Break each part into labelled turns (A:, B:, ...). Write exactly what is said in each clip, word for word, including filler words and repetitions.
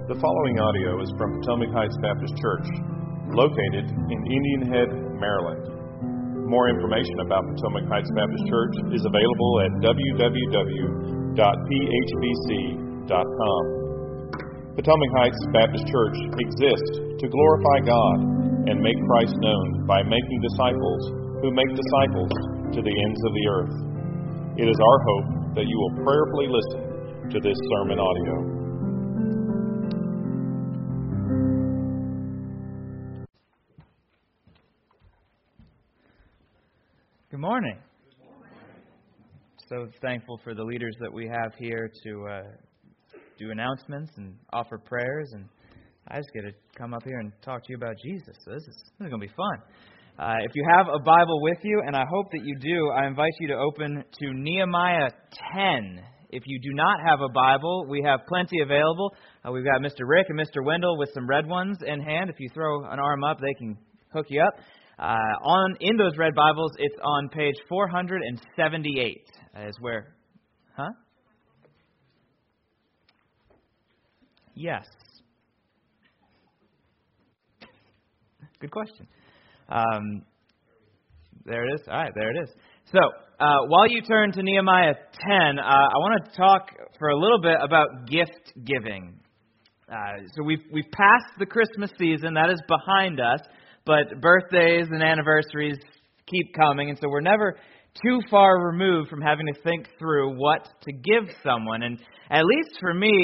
A: The following audio is from Potomac Heights Baptist Church, located in Indian Head, Maryland. More information about Potomac Heights Baptist Church is available at w w w dot p h b c dot com. Potomac Heights Baptist Church exists to glorify God and make Christ known by making disciples who make disciples to the ends of the earth. It is our hope that you will prayerfully listen to this sermon audio.
B: Good morning. So thankful for the leaders that we have here to uh, do announcements and offer prayers, and I just get to come up here and talk to you about Jesus. So this is, this is going to be fun. Uh, if you have a Bible with you, and I hope that you do, I invite you to open to Nehemiah ten. If you do not have a Bible, we have plenty available. Uh, we've got Mister Rick and Mister Wendell with some red ones in hand. If you throw an arm up, they can hook you up. Uh, on in those red Bibles, it's on page four hundred seventy-eight. Is where, huh? Yes. Good question. Um, there it is. All right, there it is. So, uh, while you turn to Nehemiah ten, uh, I want to talk for a little bit about gift giving. Uh, so we've we've passed the Christmas season; that is behind us. But birthdays and anniversaries keep coming, and so we're never too far removed from having to think through what to give someone. And at least for me,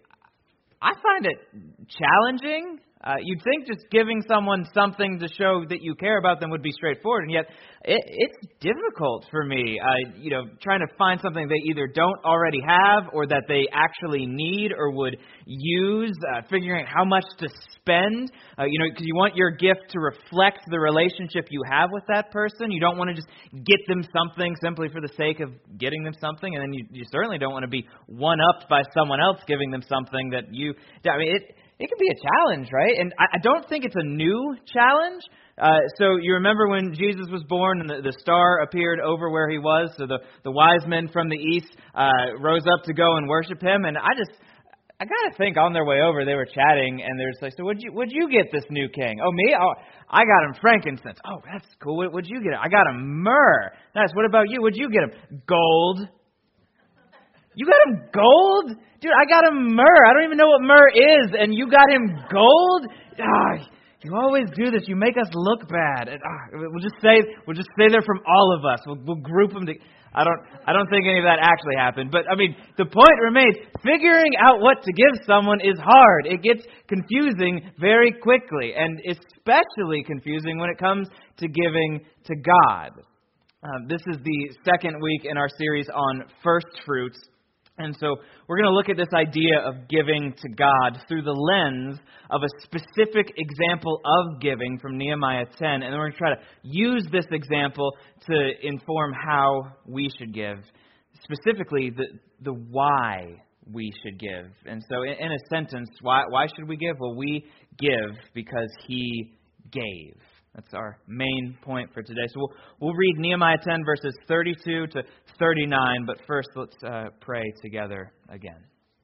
B: I find it challenging. Uh, you'd think just giving someone something to show that you care about them would be straightforward, and yet it, it's difficult for me. Uh, you know, trying to find something they either don't already have, or that they actually need or would use. Uh, figuring out how much to spend. Uh, you know, because you want your gift to reflect the relationship you have with that person. You don't want to just get them something simply for the sake of getting them something, and then you, you certainly don't want to be one-upped by someone else giving them something that you. I mean, it. It can be a challenge, right? And I don't think it's a new challenge. Uh, so you remember when Jesus was born and the, the star appeared over where he was, so the, the wise men from the east uh, rose up to go and worship him. And I just, I got to think on their way over, they were chatting, and they're just like, so what'd you, what'd you get this new king? Oh, me? Oh, I got him frankincense. Oh, that's cool. What, what'd you get? I got him myrrh. Nice. What about you? What'd you get him? Gold. You got him gold? Dude, I got him myrrh. I don't even know what myrrh is, and you got him gold? Ah, you always do this. You make us look bad. And, ah, we'll just say we'll just say they're from all of us. We'll, we'll group them. To, I don't I don't think any of that actually happened. But I mean, the point remains: figuring out what to give someone is hard. It gets confusing very quickly, and especially confusing when it comes to giving to God. Um, this is the second week in our series on first fruits. And so we're going to look at this idea of giving to God through the lens of a specific example of giving from Nehemiah ten. And then we're going to try to use this example to inform how we should give, specifically the the why we should give. And so in, in a sentence, why why should we give? Well, we give because He gave. That's our main point for today. So we'll, we'll read Nehemiah ten, verses thirty-two to thirty-nine. But first, let's uh, pray together again.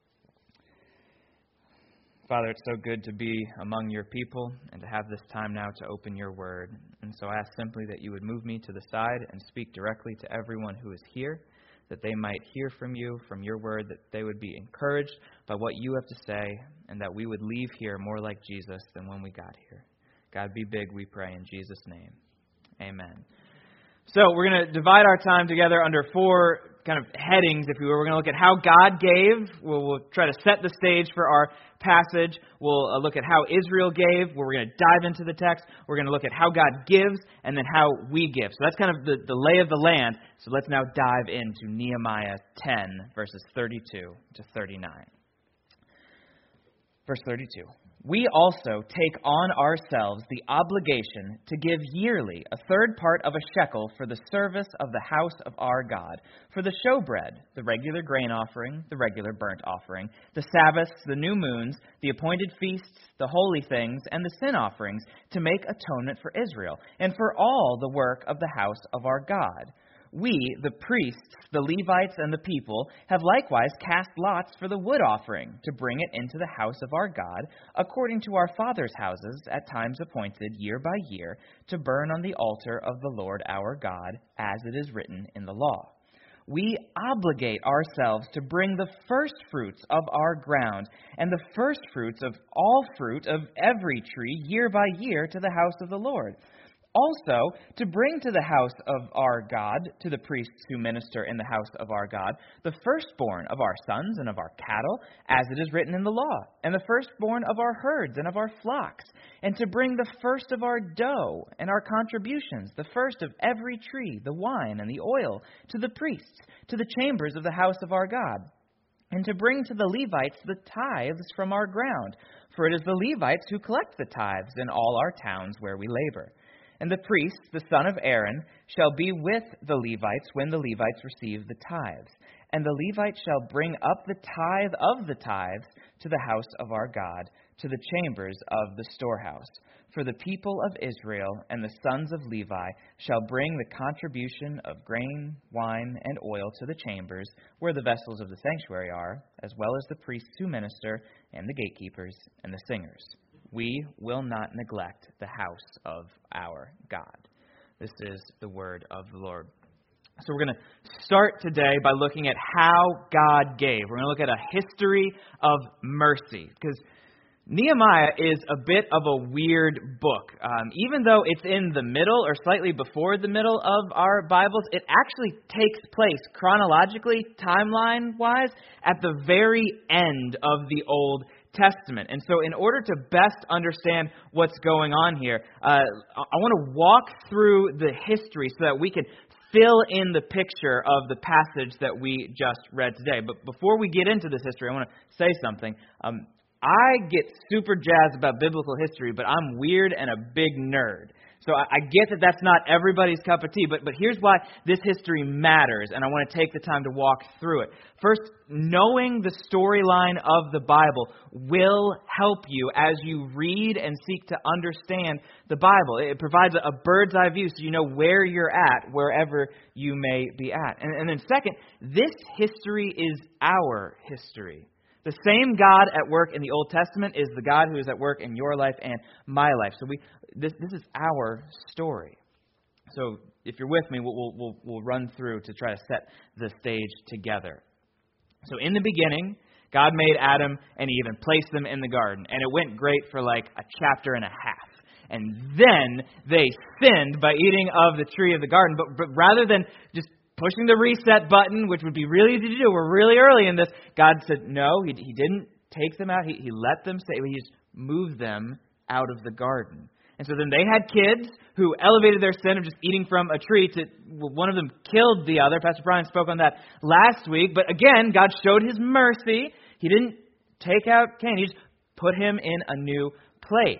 B: Father, it's so good to be among your people and to have this time now to open your word. And so I ask simply that you would move me to the side and speak directly to everyone who is here, that they might hear from you, from your word, that they would be encouraged by what you have to say, and that we would leave here more like Jesus than when we got here. God, be big, we pray, in Jesus' name. Amen. So we're going to divide our time together under four kind of headings, if you will. We're going to look at how God gave. We'll, we'll try to set the stage for our passage. We'll uh, look at how Israel gave, where we're going to dive into the text. We're going to look at how God gives, and then how we give. So that's kind of the, the lay of the land. So let's now dive into Nehemiah ten, verses thirty-two to thirty-nine. Verse thirty-two. We also take on ourselves the obligation to give yearly a third part of a shekel for the service of the house of our God, for the showbread, the regular grain offering, the regular burnt offering, the Sabbaths, the new moons, the appointed feasts, the holy things, and the sin offerings, to make atonement for Israel, and for all the work of the house of our God. We, the priests, the Levites, and the people, have likewise cast lots for the wood offering, to bring it into the house of our God, according to our fathers' houses, at times appointed year by year, to burn on the altar of the Lord our God, as it is written in the law. We obligate ourselves to bring the first fruits of our ground, and the first fruits of all fruit of every tree, year by year, to the house of the Lord. Also, to bring to the house of our God, to the priests who minister in the house of our God, the firstborn of our sons and of our cattle, as it is written in the law, and the firstborn of our herds and of our flocks, and to bring the first of our dough and our contributions, the first of every tree, the wine and the oil, to the priests, to the chambers of the house of our God, and to bring to the Levites the tithes from our ground, for it is the Levites who collect the tithes in all our towns where we labor. And the priest, the son of Aaron, shall be with the Levites when the Levites receive the tithes. And the Levites shall bring up the tithe of the tithes to the house of our God, to the chambers of the storehouse. For the people of Israel and the sons of Levi shall bring the contribution of grain, wine, and oil to the chambers, where the vessels of the sanctuary are, as well as the priests who minister, and the gatekeepers, and the singers. We will not neglect the house of our God. This is the word of the Lord. So we're going to start today by looking at how God gave. We're going to look at a history of mercy, because Nehemiah is a bit of a weird book. Um, even though it's in the middle or slightly before the middle of our Bibles, it actually takes place chronologically, timeline-wise, at the very end of the Old Testament. And so in order to best understand what's going on here, uh, I want to walk through the history so that we can fill in the picture of the passage that we just read today. But before we get into this history, I want to say something. Um, I get super jazzed about biblical history, but I'm weird and a big nerd. So I, I get that that's not everybody's cup of tea, but, but here's why this history matters, and I want to take the time to walk through it. First, knowing the storyline of the Bible will help you as you read and seek to understand the Bible. It provides a, a bird's eye view so you know where you're at, wherever you may be at. And, and then second, this history is our history. The same God at work in the Old Testament is the God who is at work in your life and my life. So we this this is our story. So if you're with me, we'll we'll we'll run through to try to set the stage together. So in the beginning, God made Adam and Eve and placed them in the garden, and it went great for like a chapter and a half. And then they sinned by eating of the tree of the garden. But, but rather than just pushing the reset button, which would be really easy to do, we're really early in this, God said no, he, he didn't take them out. He, he let them stay. He just moved them out of the garden. And so then they had kids who elevated their sin of just eating from a tree to, well, one of them killed the other. Pastor Brian spoke on that last week. But again, God showed his mercy. He didn't take out Cain. He just put him in a new place.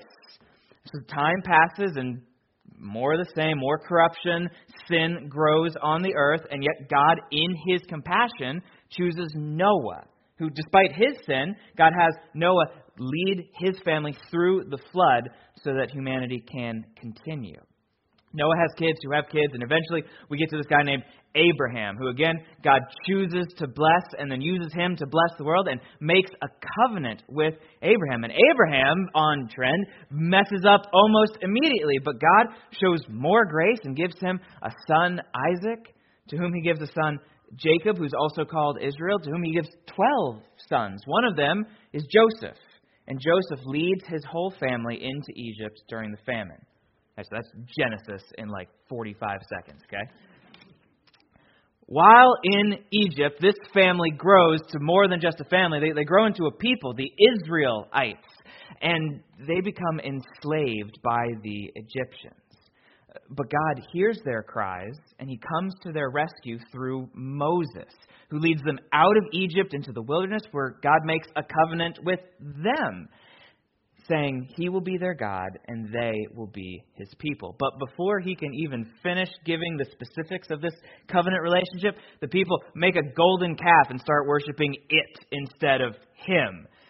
B: So time passes and more of the same, more corruption, sin grows on the earth, and yet God, in his compassion, chooses Noah, who, despite his sin, God has Noah lead his family through the flood so that humanity can continue. Noah has kids who have kids, and eventually we get to this guy named Abraham, who again, God chooses to bless and then uses him to bless the world and makes a covenant with Abraham. And Abraham, on trend, messes up almost immediately, but God shows more grace and gives him a son, Isaac, to whom he gives a son, Jacob, who's also called Israel, to whom he gives twelve sons. One of them is Joseph, and Joseph leads his whole family into Egypt during the famine. So that's Genesis in like forty-five seconds, okay? While in Egypt, this family grows to more than just a family. They, they grow into a people, the Israelites, and they become enslaved by the Egyptians. But God hears their cries, and he comes to their rescue through Moses, who leads them out of Egypt into the wilderness, where God makes a covenant with them, saying he will be their God and they will be his people. But before he can even finish giving the specifics of this covenant relationship, the people make a golden calf and start worshiping it instead of him.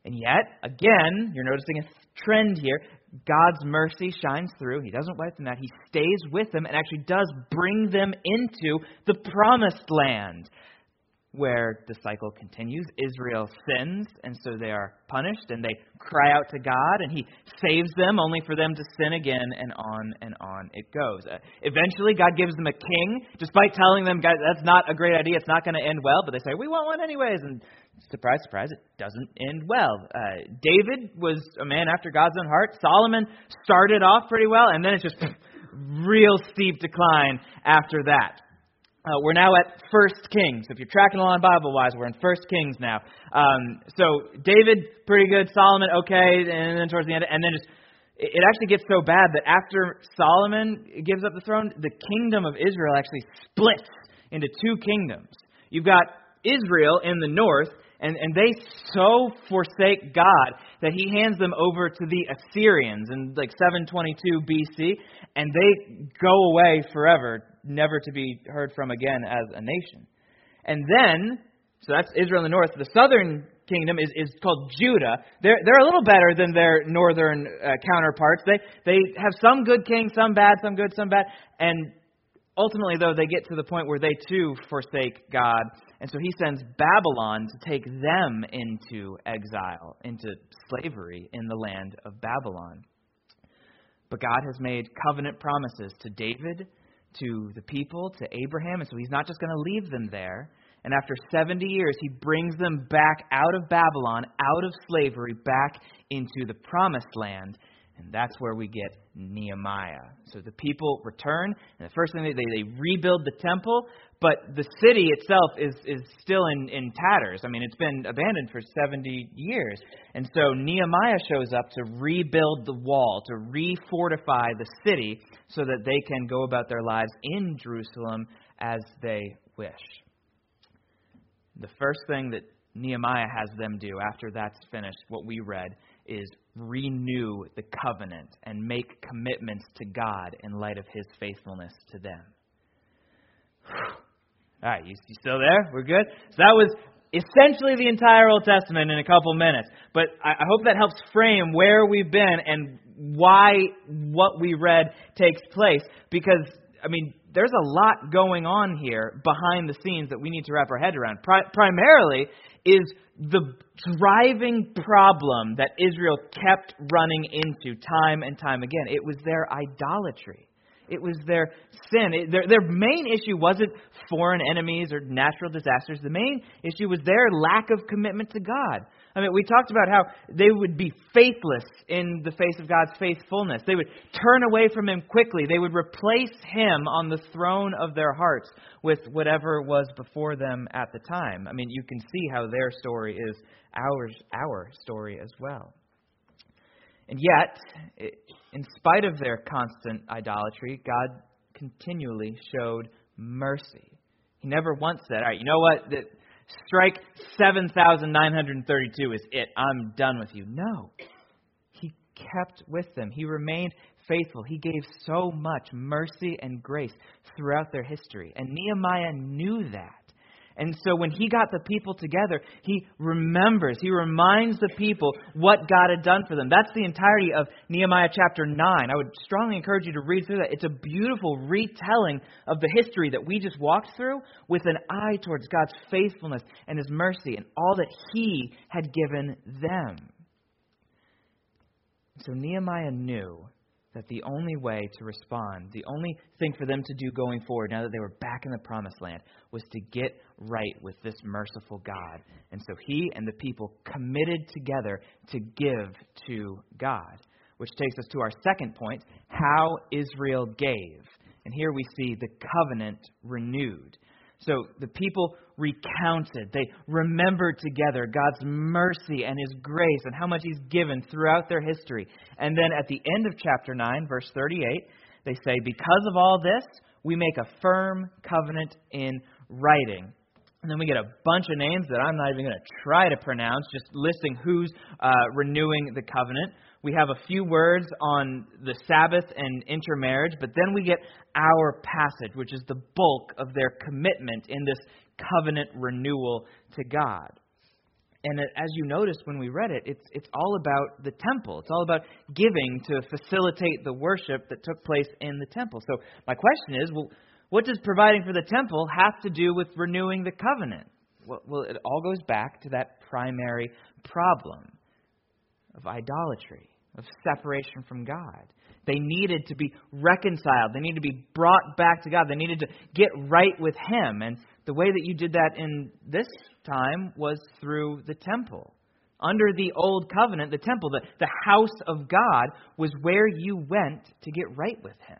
B: And yet, again, you're noticing a trend here. God's mercy shines through. He doesn't wipe them out. He stays with them and actually does bring them into the promised land, where the cycle continues. Israel sins, and so they are punished, and they cry out to God, and He saves them, only for them to sin again, and on and on it goes. Uh, eventually, God gives them a king, despite telling them, guys, that's not a great idea, it's not going to end well, but they say, we want one anyways, and surprise, surprise, it doesn't end well. Uh, David was a man after God's own heart. Solomon started off pretty well, and then it's just real steep decline after that. Uh, we're now at First Kings. If you're tracking along Bible-wise, we're in First Kings now. Um, so David, pretty good. Solomon, okay. And then towards the end, and then just it actually gets so bad that after Solomon gives up the throne, the kingdom of Israel actually splits into two kingdoms. You've got Israel in the north, and, and they so forsake God that He hands them over to the Assyrians in like seven twenty-two B C, and they go away forever, never to be heard from again as a nation. And then, so that's Israel in the north. The southern kingdom is, is called Judah. They're they're a little better than their northern uh, counterparts. They they have some good kings, some bad, some good, some bad. And ultimately, though, they get to the point where they too forsake God. And so He sends Babylon to take them into exile, into slavery in the land of Babylon. But God has made covenant promises to David, to the people, to Abraham, and so He's not just going to leave them there. And after seventy years, He brings them back out of Babylon, out of slavery, back into the promised land. And that's where we get Nehemiah. So the people return, and the first thing they they, they rebuild the temple, but the city itself is is still in, in tatters. I mean, it's been abandoned for seventy years. And so Nehemiah shows up to rebuild the wall, to refortify the city so that they can go about their lives in Jerusalem as they wish. The first thing that Nehemiah has them do after that's finished, what we read, is renew the covenant and make commitments to God in light of His faithfulness to them. All right, you, you still there? We're good? So that was essentially the entire Old Testament in a couple minutes. But I, I hope that helps frame where we've been and why what we read takes place. Because, I mean, there's a lot going on here behind the scenes that we need to wrap our head around. Pri- primarily is the driving problem that Israel kept running into time and time again. It was their idolatry. It was their sin. It, their, their main issue wasn't foreign enemies or natural disasters. The main issue was their lack of commitment to God. I mean, we talked about how they would be faithless in the face of God's faithfulness. They would turn away from Him quickly. They would replace Him on the throne of their hearts with whatever was before them at the time. I mean, you can see how their story is our, our story as well. And yet, in spite of their constant idolatry, God continually showed mercy. He never once said, all right, you know what, the, strike seven thousand nine hundred thirty-two is it, I'm done with you. No. He kept with them. He remained faithful. He gave so much mercy and grace throughout their history. And Nehemiah knew that. And so when he got the people together, he remembers, he reminds the people what God had done for them. That's the entirety of Nehemiah chapter nine. I would strongly encourage you to read through that. It's a beautiful retelling of the history that we just walked through with an eye towards God's faithfulness and His mercy and all that He had given them. So Nehemiah knew that the only way to respond, the only thing for them to do going forward, now that they were back in the promised land, was to get right with this merciful God. And so he and the people committed together to give to God, which takes us to our second point, how Israel gave. And here we see the covenant renewed. So the people recounted, they remembered together God's mercy and His grace and how much He's given throughout their history. And then at the end of chapter nine, verse thirty-eight, they say, because of all this, we make a firm covenant in writing. And then we get a bunch of names that I'm not even going to try to pronounce, just listing who's uh, renewing the covenant. We have a few words on the Sabbath and intermarriage, but then we get our passage, which is the bulk of their commitment in this covenant renewal to God. And as you noticed when we read it, it's it's all about the temple. It's all about giving to facilitate the worship that took place in the temple. So my question is, well, what does providing for the temple have to do with renewing the covenant? Well, well, it all goes back to that primary problem of idolatry, of separation from God. They needed to be reconciled. They needed to be brought back to God. They needed to get right with Him. And the way that you did that in this time was through the temple. Under the old covenant, the temple, the, the house of God, was where you went to get right with Him.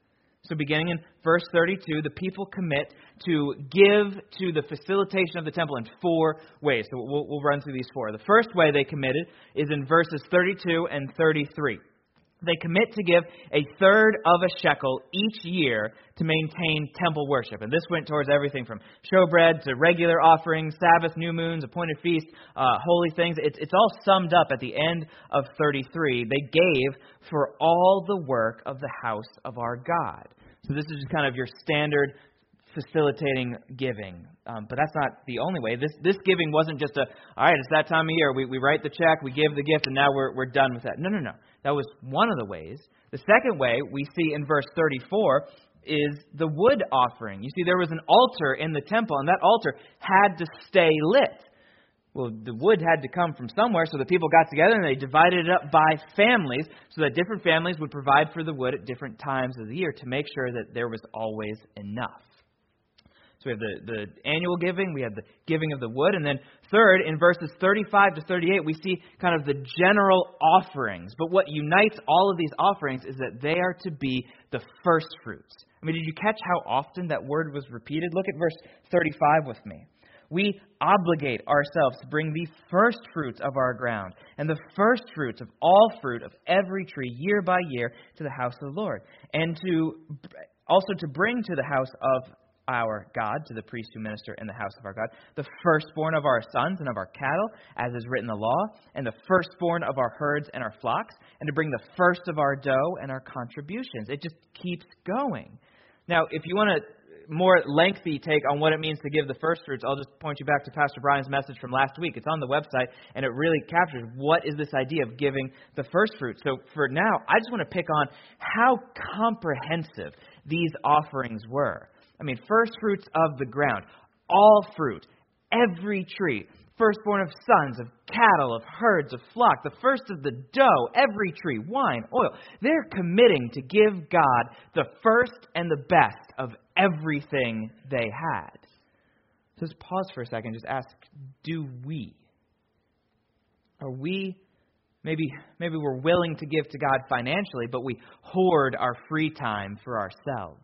B: So beginning in verse thirty-two, the people commit to give to the facilitation of the temple in four ways. So we'll, we'll run through these four. The first way they committed is in verses thirty-two and thirty-three. They commit to give a third of a shekel each year to maintain temple worship. And this went towards everything from showbread to regular offerings, Sabbath, new moons, appointed feasts, uh, holy things. It's, it's all summed up at the end of thirty-three. They gave for all the work of the house of our God. So this is just kind of your standard facilitating giving. Um, but that's not the only way. This this giving wasn't just a, all right, it's that time of year. We, we write the check, we give the gift, and now we're we're done with that. No, no, no. That was one of the ways. The second way we see in verse thirty-four is the wood offering. You see, there was an altar in the temple, and that altar had to stay lit. Well, the wood had to come from somewhere, so the people got together and they divided it up by families so that different families would provide for the wood at different times of the year to make sure that there was always enough. So we have the, the annual giving, we have the giving of the wood, and then third, in verses thirty-five to thirty-eight, we see kind of the general offerings. But what unites all of these offerings is that they are to be the first fruits. I mean, did you catch how often that word was repeated? Look at verse thirty-five with me. We obligate ourselves to bring the first fruits of our ground and the first fruits of all fruit of every tree year by year to the house of the Lord, and to also to bring to the house of our God, to the priests who minister in the house of our God, the firstborn of our sons and of our cattle, as is written in the law, and the firstborn of our herds and our flocks, and to bring the first of our dough and our contributions. It just keeps going. Now, if you want a more lengthy take on what it means to give the first fruits, I'll just point you back to Pastor Brian's message from last week. It's on the website, and it really captures what is this idea of giving the first fruits. So for now, I just want to pick on how comprehensive these offerings were. I mean, first fruits of the ground, all fruit, every tree, firstborn of sons, of cattle, of herds, of flock, the first of the dough, every tree, wine, oil. They're committing to give God the first and the best of everything they had. So just pause for a second, just ask, do we? Are we, maybe, maybe we're willing to give to God financially, but we hoard our free time for ourselves.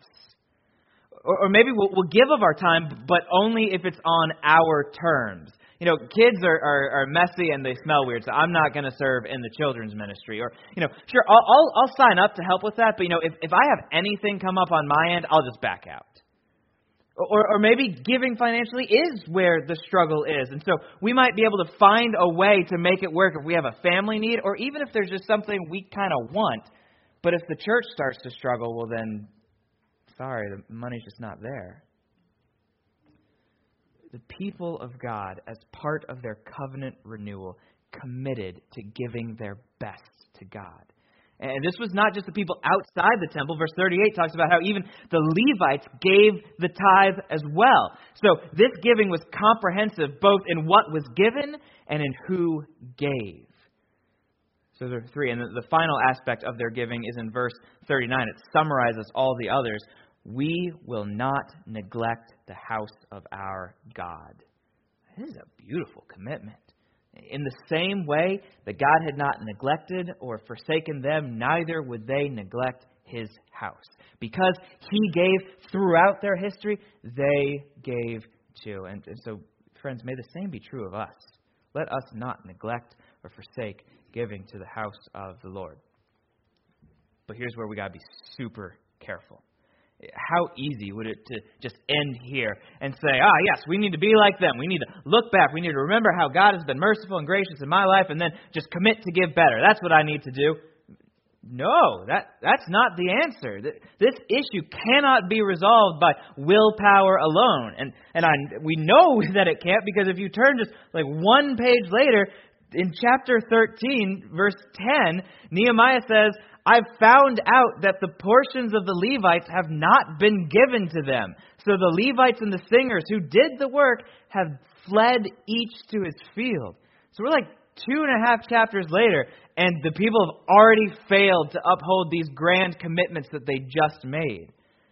B: Or maybe we'll, we'll give of our time, but only if it's on our terms. You know, kids are, are, are messy and they smell weird, so I'm not going to serve in the children's ministry. Or, you know, sure, I'll, I'll, I'll sign up to help with that, but, you know, if, if I have anything come up on my end, I'll just back out. Or, or maybe giving financially is where the struggle is. And so we might be able to find a way to make it work if we have a family need, or even if there's just something we kind of want. But if the church starts to struggle, well then, sorry, the money's just not there. The people of God, as part of their covenant renewal, committed to giving their best to God. And this was not just the people outside the temple. Verse thirty-eight talks about how even the Levites gave the tithe as well. So this giving was comprehensive both in what was given and in who gave. So there are three. And the final aspect of their giving is in verse thirty-nine. It summarizes all the others. We will not neglect the house of our God. This is a beautiful commitment. In the same way that God had not neglected or forsaken them, neither would they neglect His house. Because He gave throughout their history, they gave too. And, and so, friends, may the same be true of us. Let us not neglect or forsake giving to the house of the Lord. But here's where we got to be super careful. How easy would it to just end here and say, ah, yes, we need to be like them. We need to look back. We need to remember how God has been merciful and gracious in my life and then just commit to give better. That's what I need to do. No, that, that's not the answer. This issue cannot be resolved by willpower alone. And and I, we know that it can't, because if you turn just like one page later, in chapter thirteen, verse ten, Nehemiah says, I've found out that the portions of the Levites have not been given to them. So the Levites and the singers who did the work have fled each to his field. So we're like two and a half chapters later, and the people have already failed to uphold these grand commitments that they just made.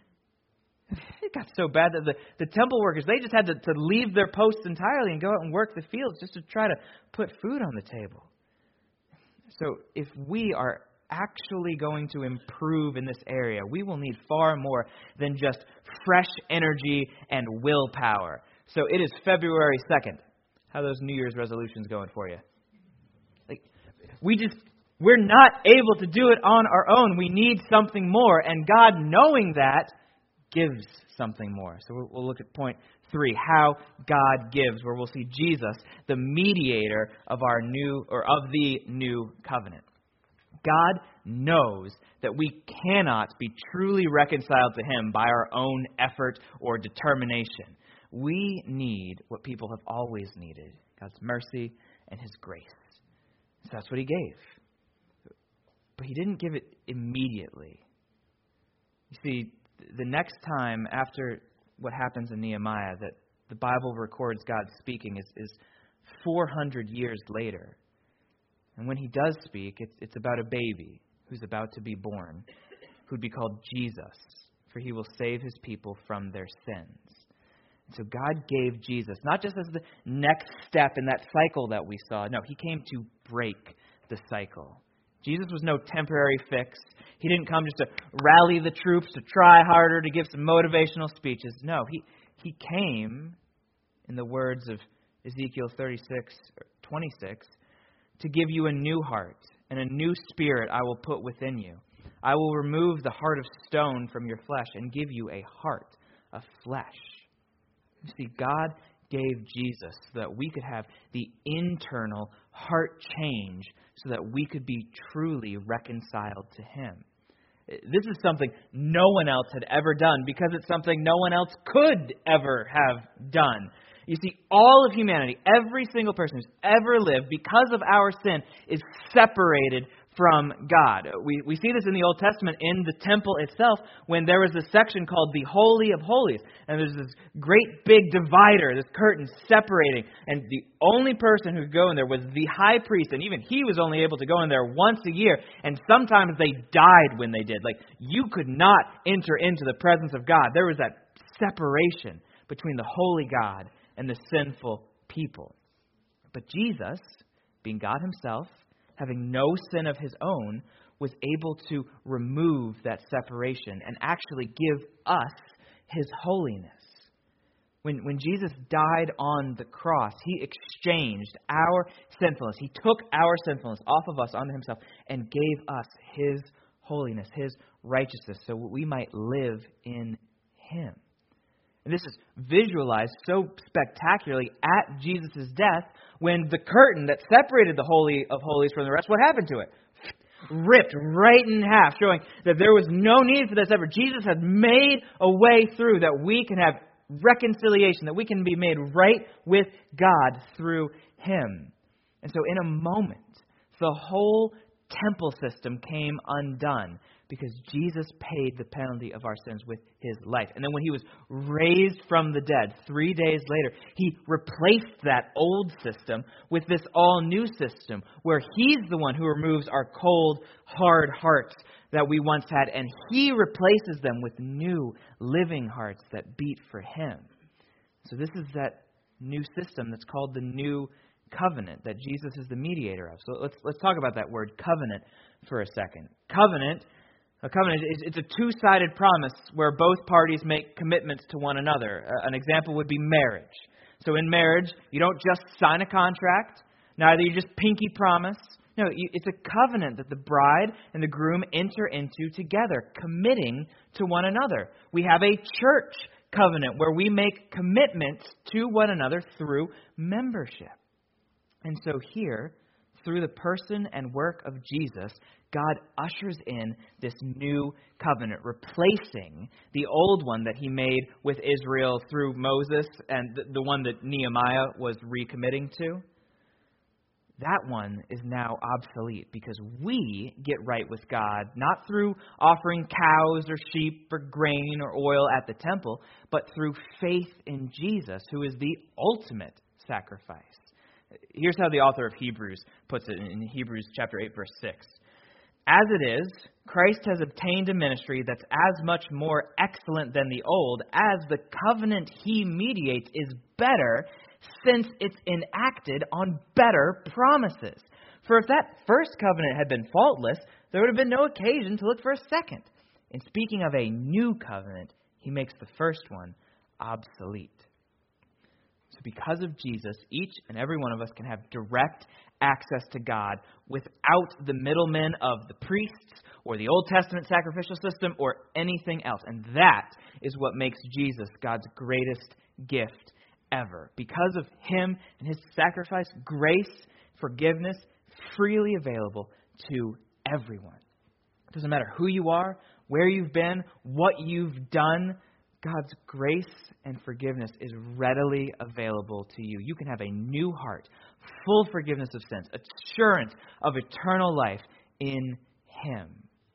B: It got so bad that the, the temple workers, they just had to, to leave their posts entirely and go out and work the fields just to try to put food on the table. So if we are actually going to improve in this area, we will need far more than just fresh energy and willpower. So it is February second. How are those New Year's resolutions going for you? Like, we just, we're not able to do it on our own. We need something more. And God, knowing that, gives something more. So we'll look at point three, how God gives, where we'll see Jesus, the mediator of our new, or of the new covenant. God knows that we cannot be truly reconciled to Him by our own effort or determination. We need what people have always needed, God's mercy and His grace. So that's what He gave. But He didn't give it immediately. You see, the next time after what happens in Nehemiah that the Bible records God speaking is, is four hundred years later. And when He does speak, it's, it's about a baby who's about to be born, who'd be called Jesus, for He will save His people from their sins. And so God gave Jesus, not just as the next step in that cycle that we saw. No, He came to break the cycle. Jesus was no temporary fix. He didn't come just to rally the troops, to try harder, to give some motivational speeches. No, He, he came, in the words of Ezekiel thirty-six, twenty-six, to give you a new heart and a new spirit I will put within you. I will remove the heart of stone from your flesh and give you a heart of flesh. You see, God gave Jesus so that we could have the internal heart change so that we could be truly reconciled to Him. This is something no one else had ever done because it's something no one else could ever have done. You see, all of humanity, every single person who's ever lived, because of our sin, is separated from God. We we see this in the Old Testament in the temple itself when there was a section called the Holy of Holies. And there's this great big divider, this curtain separating. And the only person who could go in there was the high priest. And even he was only able to go in there once a year. And sometimes they died when they did. Like, you could not enter into the presence of God. There was that separation between the holy God and the sinful people. But Jesus, being God Himself, having no sin of His own, was able to remove that separation and actually give us His holiness. When, when Jesus died on the cross, He exchanged our sinfulness. He took our sinfulness off of us onto Himself and gave us His holiness, His righteousness, so we might live in Him. And this is visualized so spectacularly at Jesus' death when the curtain that separated the Holy of Holies from the rest, what happened to it? Ripped right in half, showing that there was no need for this ever. Jesus had made a way through that we can have reconciliation, that we can be made right with God through Him. And so in a moment, the whole temple system came undone because Jesus paid the penalty of our sins with His life. And then when He was raised from the dead, three days later, He replaced that old system with this all-new system where He's the one who removes our cold, hard hearts that we once had, and He replaces them with new, living hearts that beat for Him. So this is that new system that's called the new covenant that Jesus is the mediator of. So let's let's talk about that word covenant for a second. Covenant A covenant is it's a two-sided promise where both parties make commitments to one another. Uh, an example would be marriage. So in marriage, you don't just sign a contract, neither you just pinky promise. No, you, it's a covenant that the bride and the groom enter into together, committing to one another. We have a church covenant where we make commitments to one another through membership. And so here, through the person and work of Jesus, God ushers in this new covenant, replacing the old one that he made with Israel through Moses and the, the one that Nehemiah was recommitting to. That one is now obsolete because we get right with God, not through offering cows or sheep or grain or oil at the temple, but through faith in Jesus, who is the ultimate sacrifice. Here's how the author of Hebrews puts it in Hebrews chapter eight, verse six. As it is, Christ has obtained a ministry that's as much more excellent than the old, as the covenant he mediates is better, since it's enacted on better promises. For if that first covenant had been faultless, there would have been no occasion to look for a second. In speaking of a new covenant, he makes the first one obsolete. So because of Jesus, each and every one of us can have direct access to God without the middlemen of the priests or the Old Testament sacrificial system or anything else. And that is what makes Jesus God's greatest gift ever. Because of him and his sacrifice, grace, forgiveness, freely available to everyone. It doesn't matter who you are, where you've been, what you've done. God's grace and forgiveness is readily available to you. You can have a new heart, full forgiveness of sins, assurance of eternal life in him.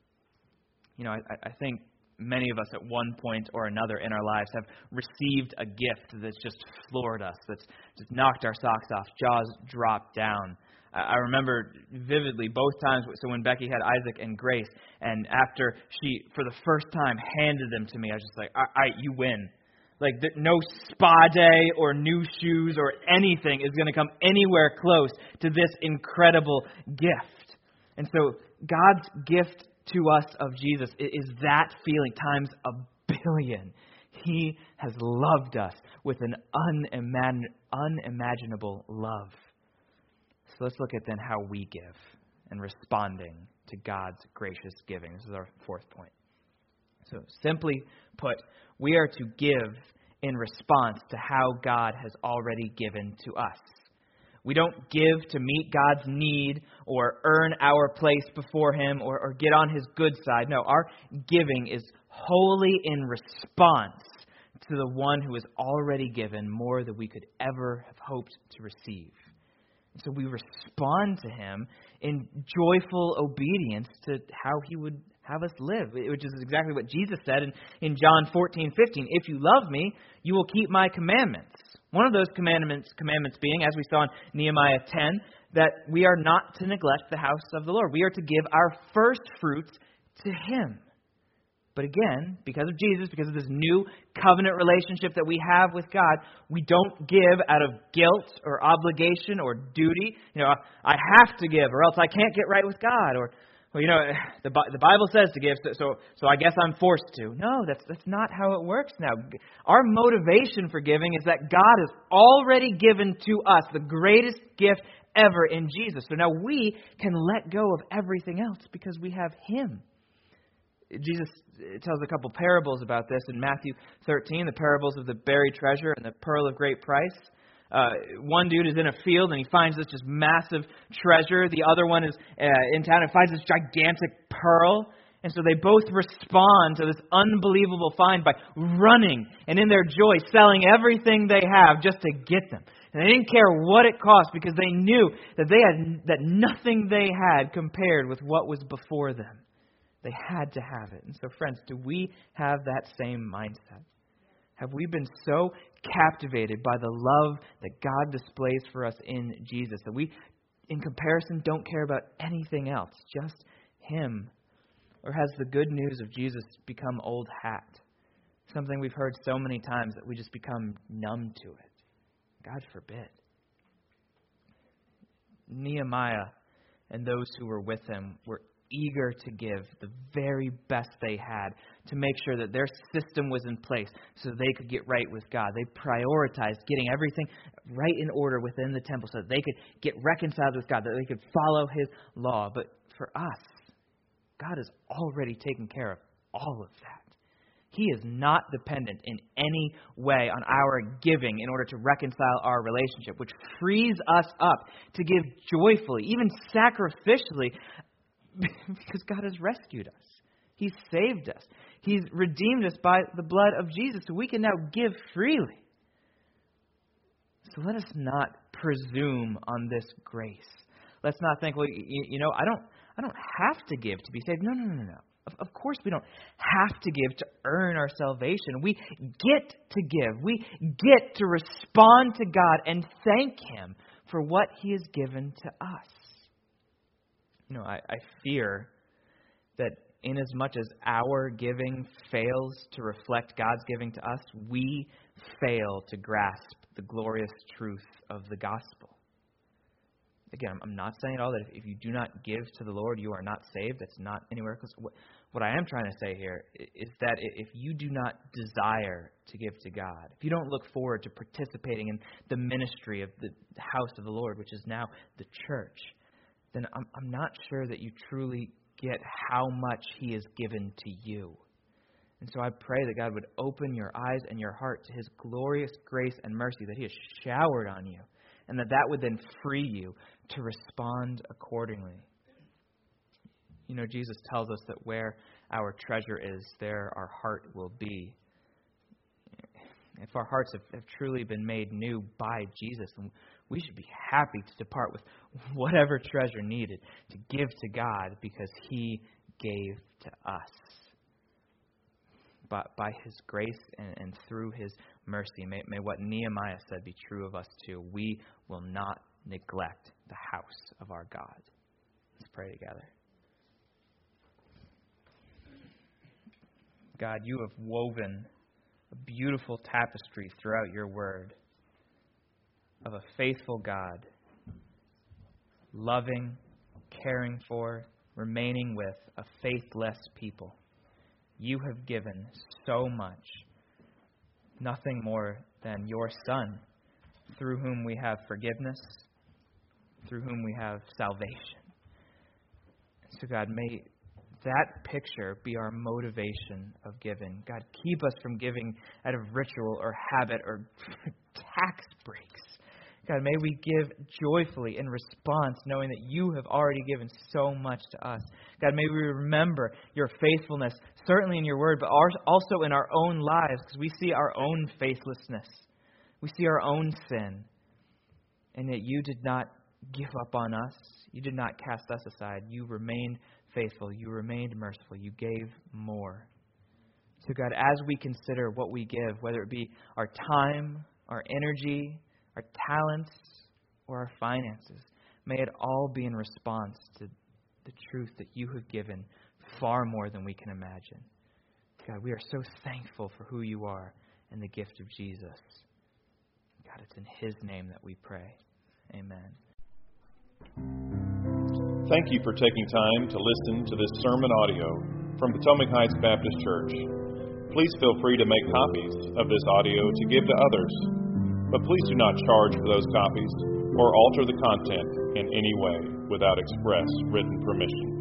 B: You know, I, I think many of us at one point or another in our lives have received a gift that's just floored us, that's just knocked our socks off, jaws dropped down. I remember vividly both times, so when Becky had Isaac and Grace, and after she, for the first time, handed them to me, I was just like, all right, you win. Like, no spa day or new shoes or anything is going to come anywhere close to this incredible gift. And so God's gift to us of Jesus is that feeling times a billion. He has loved us with an unimagin- unimaginable love. So let's look at then how we give and responding to God's gracious giving. This is our fourth point. So simply put, we are to give in response to how God has already given to us. We don't give to meet God's need or earn our place before him or, or get on his good side. No, our giving is wholly in response to the one who has already given more than we could ever have hoped to receive. So we respond to him in joyful obedience to how he would have us live, which is exactly what Jesus said in, in John fourteen fifteen. If you love me, you will keep my commandments. One of those commandments, commandments being, as we saw in Nehemiah ten, that we are not to neglect the house of the Lord. We are to give our first fruits to him. But again, because of Jesus, because of this new covenant relationship that we have with God, we don't give out of guilt or obligation or duty. You know, I have to give or else I can't get right with God. Or, well, you know, the the Bible says to give, so so, so I guess I'm forced to. No, that's that's not how it works now. Our motivation for giving is that God has already given to us the greatest gift ever in Jesus. So now we can let go of everything else because we have him. Jesus tells a couple parables about this in Matthew thirteen, the parables of the buried treasure and the pearl of great price. Uh, one dude is in a field and he finds this just massive treasure. The other one is uh, in town and finds this gigantic pearl. And so they both respond to this unbelievable find by running and in their joy selling everything they have just to get them. And they didn't care what it cost because they knew that they had that nothing they had compared with what was before them. They had to have it. And so, friends, do we have that same mindset? Have we been so captivated by the love that God displays for us in Jesus that we, in comparison, don't care about anything else, just him? Or has the good news of Jesus become old hat? Something we've heard so many times that we just become numb to it. God forbid. Nehemiah and those who were with him were eager to give the very best they had to make sure that their system was in place so they could get right with God. They prioritized getting everything right in order within the temple so that they could get reconciled with God, that they could follow his law. But for us, God has already taken care of all of that. He is not dependent in any way on our giving in order to reconcile our relationship, which frees us up to give joyfully, even sacrificially, because God has rescued us. He's saved us. He's redeemed us by the blood of Jesus, so we can now give freely. So let us not presume on this grace. Let's not think, well, you, you know, I don't I don't have to give to be saved. No, no, no, no. Of, of course we don't have to give to earn our salvation. We get to give. We get to respond to God and thank Him for what He has given to us. You know, I, I fear that inasmuch as our giving fails to reflect God's giving to us, we fail to grasp the glorious truth of the gospel. Again, I'm not saying at all that if you do not give to the Lord, you are not saved. That's not anywhere close. What, what I am trying to say here is that if you do not desire to give to God, if you don't look forward to participating in the ministry of the house of the Lord, which is now the church, then I'm, I'm not sure that you truly get how much He has given to you. And so I pray that God would open your eyes and your heart to His glorious grace and mercy that He has showered on you, and that that would then free you to respond accordingly. You know, Jesus tells us that where our treasure is, there our heart will be. If our hearts have, have truly been made new by Jesus, then we should be happy to depart with whatever treasure needed to give to God because He gave to us. But by His grace and, and through His mercy, may, may what Nehemiah said be true of us too. We will not neglect the house of our God. Let's pray together. God, You have woven a beautiful tapestry throughout Your word of a faithful God, loving, caring for, remaining with a faithless people. You have given so much, nothing more than Your Son, through whom we have forgiveness, through whom we have salvation. So God, may that picture be our motivation of giving. God, keep us from giving out of ritual or habit or tax breaks. God, may we give joyfully in response, knowing that You have already given so much to us. God, may we remember Your faithfulness, certainly in Your word, but also in our own lives, because we see our own faithlessness. We see our own sin. And yet You did not give up on us. You did not cast us aside. You remained faithful. You remained merciful. You gave more. So God, as we consider what we give, whether it be our time, our energy, our talents, or our finances, may it all be in response to the truth that You have given far more than we can imagine. God, we are so thankful for who You are and the gift of Jesus. God, it's in His name that we pray. Amen.
A: Thank you for taking time to listen to this sermon audio from Potomac Heights Baptist Church. Please feel free to make copies of this audio to give to others, but please do not charge for those copies or alter the content in any way without express written permission.